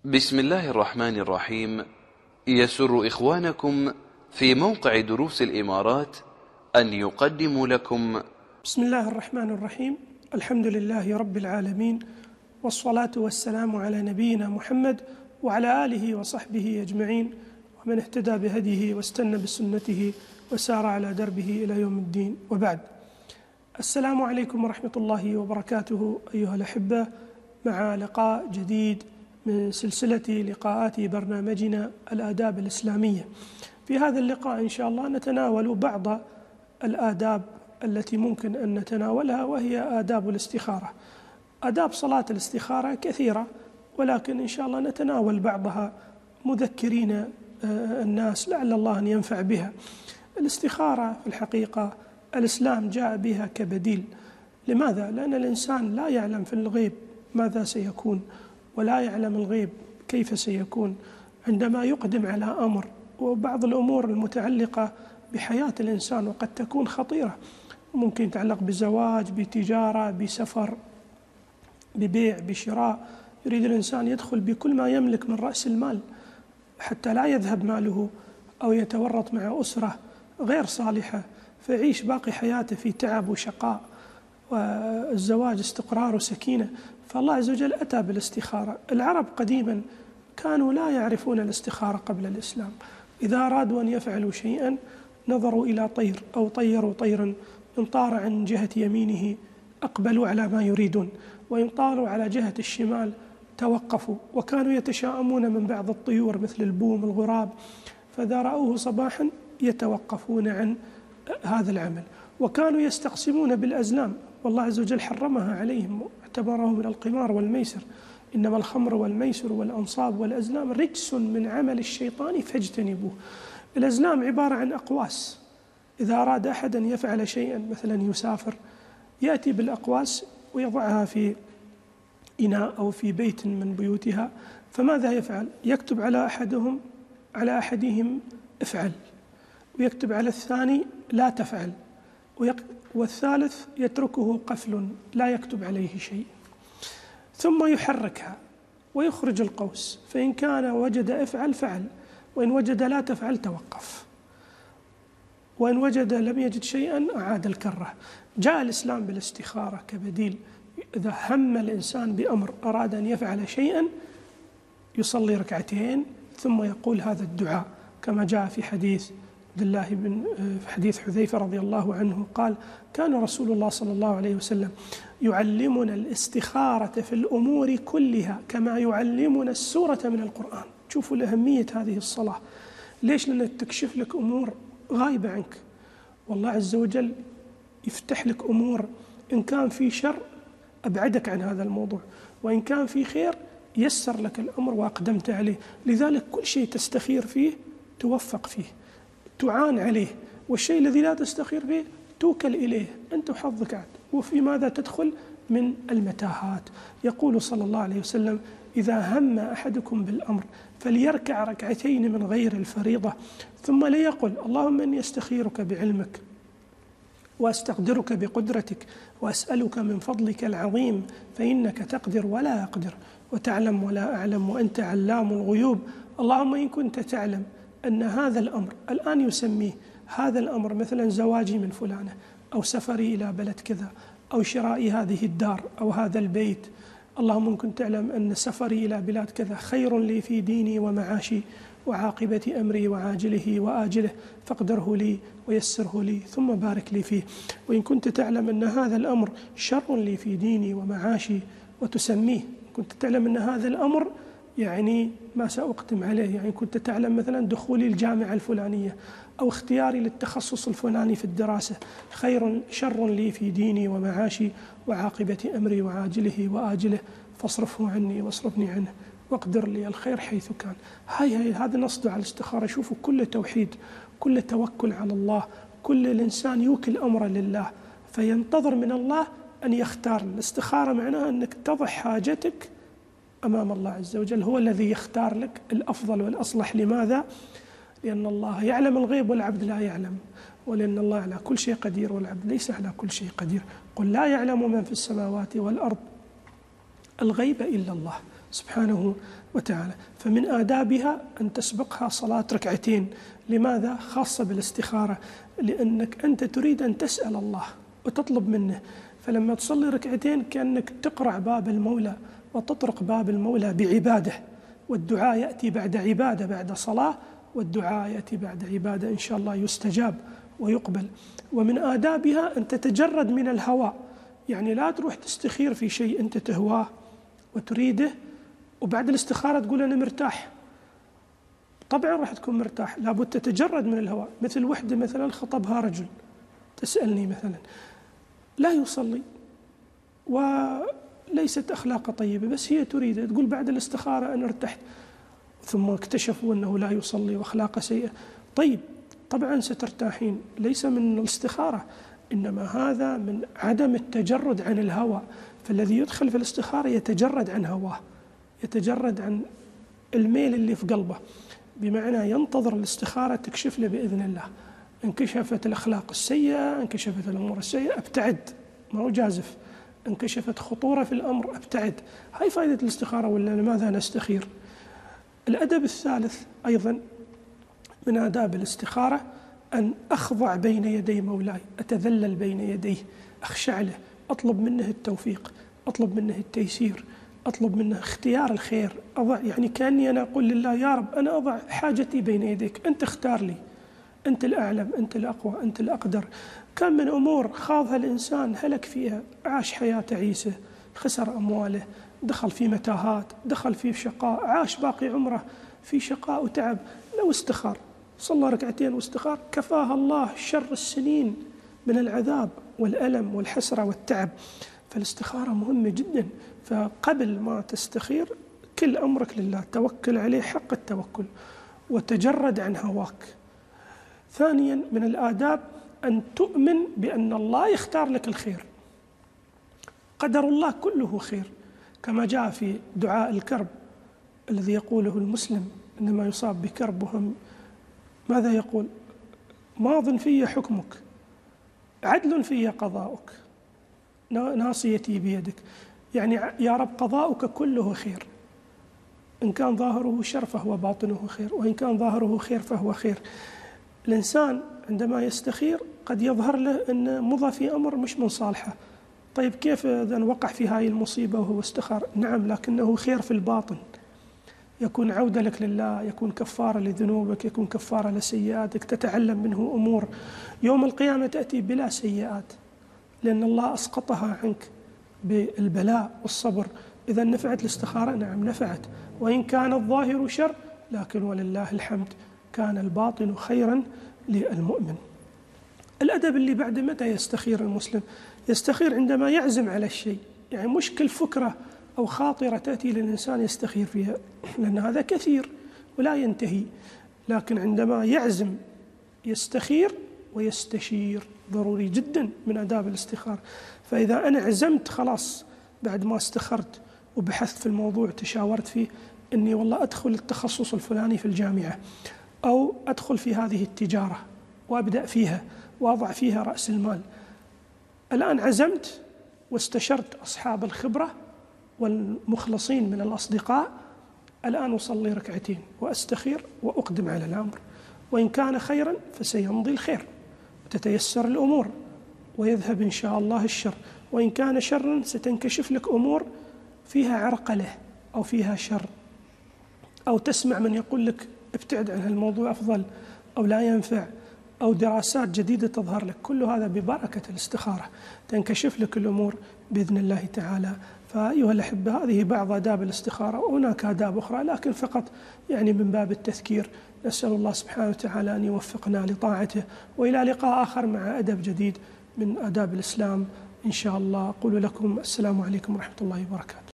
بسم الله الرحمن الرحيم. يسر إخوانكم في موقع دروس الإمارات أن يقدموا لكم بسم الله الرحمن الرحيم. الحمد لله رب العالمين، والصلاة والسلام على نبينا محمد وعلى آله وصحبه أجمعين، ومن اهتدى بهديه واستنى بسنته وسار على دربه إلى يوم الدين، وبعد. السلام عليكم ورحمة الله وبركاته أيها الأحبة، مع لقاء جديد من سلسلة لقاءات برنامجنا الآداب الإسلامية. في هذا اللقاء إن شاء الله نتناول بعض الآداب التي ممكن أن نتناولها، وهي آداب الاستخارة. آداب صلاة الاستخارة كثيرة، ولكن إن شاء الله نتناول بعضها مذكرين الناس لعل الله أن ينفع بها. الاستخارة في الحقيقة الإسلام جاء بها كبديل. لماذا؟ لأن الإنسان لا يعلم في الغيب ماذا سيكون، ولا يعلم الغيب كيف سيكون عندما يقدم على أمر، وبعض الأمور المتعلقة بحياة الإنسان وقد تكون خطيرة، ممكن يتعلق بزواج، بتجارة، بسفر، ببيع، بشراء. يريد الإنسان يدخل بكل ما يملك من رأس المال حتى لا يذهب ماله أو يتورط مع أسرة غير صالحة، فيعيش باقي حياته في تعب وشقاء. والزواج استقرار وسكينة. فالله عز وجل أتى بالاستخارة. العرب قديما كانوا لا يعرفون الاستخارة قبل الإسلام. إذا أرادوا أن يفعلوا شيئا نظروا إلى طير أو طيروا طيرا، إن طار عن جهة يمينه أقبلوا على ما يريدون، وإن طاروا على جهة الشمال توقفوا. وكانوا يتشاءمون من بعض الطيور مثل البوم، الغراب، فإذا رأوه صباحا يتوقفون عن هذا العمل. وكانوا يستقسمون بالأزلام، والله عز وجل حرمها عليهم، اعتبره من القمار والميسر. إنما الخمر والميسر والأنصاب والأزلام رجس من عمل الشيطان فاجتنبوه. الأزلام عبارة عن أقواس. إذا أراد أحد أن يفعل شيئا، مثلا يسافر، يأتي بالأقواس ويضعها في إناء أو في بيت من بيوتها، فماذا يفعل؟ يكتب على أحدهم افعل، ويكتب على الثاني لا تفعل، والثالث يتركه قفل لا يكتب عليه شيء، ثم يحركها ويخرج القوس، فإن كان وجد افعل فعل، وإن وجد لا تفعل توقف، وإن وجد لم يجد شيئا أعاد الكرة. جاء الإسلام بالاستخارة كبديل. إذا هم الإنسان بأمر، أراد أن يفعل شيئا، يصلي ركعتين ثم يقول هذا الدعاء، كما جاء في حديث حذيفة رضي الله عنه قال: كان رسول الله صلى الله عليه وسلم يعلمنا الاستخارة في الأمور كلها كما يعلمنا السورة من القرآن. شوفوا الأهمية هذه الصلاة. ليش؟ لأنها تكشف لك أمور غايبة عنك، والله عز وجل يفتح لك أمور. إن كان في شر أبعدك عن هذا الموضوع، وإن كان في خير يسر لك الأمر وأقدمت عليه. لذلك كل شيء تستخير فيه توفق فيه، تعان عليه، والشيء الذي لا تستخير فيه توكل إليه، أنت وحظك عاد. وفي ماذا تدخل؟ من المتاهات. يقول صلى الله عليه وسلم: إذا هم أحدكم بالأمر فليركع ركعتين من غير الفريضة، ثم ليقل: اللهم إني أستخيرك بعلمك، وأستقدرك بقدرتك، وأسألك من فضلك العظيم، فإنك تقدر ولا أقدر، وتعلم ولا أعلم، وأنت علام الغيوب. اللهم إن كنت تعلم أن هذا الأمر، الآن يسميه هذا الأمر مثلا زواجي من فلانة، أو سفري إلى بلد كذا، أو شرائي هذه الدار أو هذا البيت، اللهم إن كنت تعلم أن سفري إلى بلاد كذا خير لي في ديني ومعاشي وعاقبة أمري وعاجله وآجله، فاقدره لي ويسره لي ثم بارك لي فيه. وإن كنت تعلم أن هذا الأمر شر لي في ديني ومعاشي، وتسميه. كنت تعلم أن هذا الأمر يعني ما سأقدم عليه، يعني كنت تعلم مثلا دخولي الجامعة الفلانية أو اختياري للتخصص الفلاني في الدراسة شر لي في ديني ومعاشي وعاقبة أمري وعاجله وآجله، فاصرفه عني واصرفني عنه، واقدر لي الخير حيث كان. هذا نص على الاستخارة. شوفوا، كل توحيد، كل توكل على الله، كل الإنسان يوكل أمره لله، فينتظر من الله أن يختار. الاستخارة معناها أنك تضع حاجتك أمام الله عز وجل، هو الذي يختار لك الأفضل والأصلح. لماذا؟ لأن الله يعلم الغيب والعبد لا يعلم، ولأن الله على كل شيء قدير والعبد ليس على كل شيء قدير. قل لا يعلم من في السماوات والأرض الغيب إلا الله، سبحانه وتعالى. فمن آدابها أن تسبقها صلاة ركعتين. لماذا؟ خاصة بالاستخارة، لأنك أنت تريد أن تسأل الله وتطلب منه، فلما تصلي ركعتين كأنك تقرع باب المولى وتطرق باب المولى بعبادة، والدعاء يأتي بعد عبادة، بعد صلاة، والدعاء يأتي بعد عبادة إن شاء الله يستجاب ويقبل. ومن آدابها أن تتجرد من الهوى، يعني لا تروح تستخير في شيء أنت تهواه وتريده وبعد الاستخارة تقول أنا مرتاح. طبعا راح تكون مرتاح، لابد تتجرد من الهوى. مثل وحدة مثلا خطبها رجل، تسألني مثلا لا يصلي وليست أخلاقه طيبة، بس هي تريد، تقول بعد الاستخارة أنا ارتحت، ثم اكتشفوا أنه لا يصلي وأخلاقه سيئة. طيب طبعا سترتاحين، ليس من الاستخارة، إنما هذا من عدم التجرد عن الهوى. فالذي يدخل في الاستخارة يتجرد عن هواه، يتجرد عن الميل اللي في قلبه، بمعنى ينتظر الاستخارة تكشف له بإذن الله. انكشفت الأخلاق السيئة، انكشفت الأمور السيئة، ابتعد، ما هو جازف. انكشفت خطورة في الأمر، ابتعد. هاي فائدة الاستخارة، ولا لماذا نستخير؟ الأدب الثالث أيضا من آداب الاستخارة أن أخضع بين يدي مولاي، أتذلل بين يديه، أخشع له، أطلب منه التوفيق، أطلب منه التيسير، أطلب منه اختيار الخير. أضع يعني كأني أنا أقول لله يا رب أنا أضع حاجتي بين يديك، أنت اختار لي، أنت الأعلم، أنت الأقوى، أنت الأقدر. كم من أمور خاضها الإنسان هلك فيها، عاش حياة تعيسة، خسر أمواله، دخل في متاهات، دخل في شقاء، عاش باقي عمره في شقاء وتعب. لو استخار، صلى ركعتين واستخار، كفاها الله شر السنين من العذاب والألم والحسرة والتعب. فالاستخارة مهمة جدا. فقبل ما تستخير كل أمرك لله، توكل عليه حق التوكل وتجرد عن هواك. ثانيا من الآداب أن تؤمن بأن الله يختار لك الخير، قدر الله كله خير، كما جاء في دعاء الكرب الذي يقوله المسلم عندما يصاب بكرب وهم، ماذا يقول؟ ماض في حكمك، عدل في قضاؤك، ناصيتي بيدك. يعني يا رب قضاؤك كله خير، إن كان ظاهره شر فهو باطنه خير، وإن كان ظاهره خير فهو خير. الإنسان عندما يستخير قد يظهر له أن مضى في أمر مش من صالحه. طيب كيف إذا وقع في هاي المصيبة وهو استخار؟ نعم، لكنه خير في الباطن، يكون عودة لك لله، يكون كفارة لذنوبك، يكون كفارة لسيئاتك، تتعلم منه أمور يوم القيامة تأتي بلا سيئات، لأن الله أسقطها عنك بالبلاء والصبر. إذا نفعت الاستخارة؟ نعم نفعت، وإن كان الظاهر شر لكن ولله الحمد كان الباطن خيرا للمؤمن. الأدب اللي بعد متى يستخير المسلم؟ يستخير عندما يعزم على الشيء، يعني مش كل فكرة أو خاطرة تأتي للإنسان يستخير فيها، لأن هذا كثير ولا ينتهي. لكن عندما يعزم يستخير ويستشير، ضروري جدا من آداب الاستخارة. فإذا أنا عزمت خلاص بعد ما استخرت وبحثت في الموضوع تشاورت فيه أني والله أدخل التخصص الفلاني في الجامعة، أو أدخل في هذه التجارة وأبدأ فيها وأضع فيها رأس المال، الآن عزمت واستشرت أصحاب الخبرة والمخلصين من الأصدقاء، الآن أصلي ركعتين وأستخير وأقدم على الأمر، وإن كان خيرا فسيمضي الخير وتتيسر الأمور ويذهب إن شاء الله الشر، وإن كان شرا ستنكشف لك أمور فيها عرقلة أو فيها شر، أو تسمع من يقول لك ابتعد عن الموضوع أفضل، أو لا ينفع، أو دراسات جديدة تظهر لك. كل هذا ببركة الاستخارة تنكشف لك الأمور بإذن الله تعالى. فأيها الأحبة، هذه بعض آداب الاستخارة، وهناك آداب أخرى لكن فقط يعني من باب التذكير. نسأل الله سبحانه وتعالى أن يوفقنا لطاعته، وإلى لقاء آخر مع أدب جديد من آداب الإسلام إن شاء الله. أقول لكم السلام عليكم ورحمة الله وبركاته.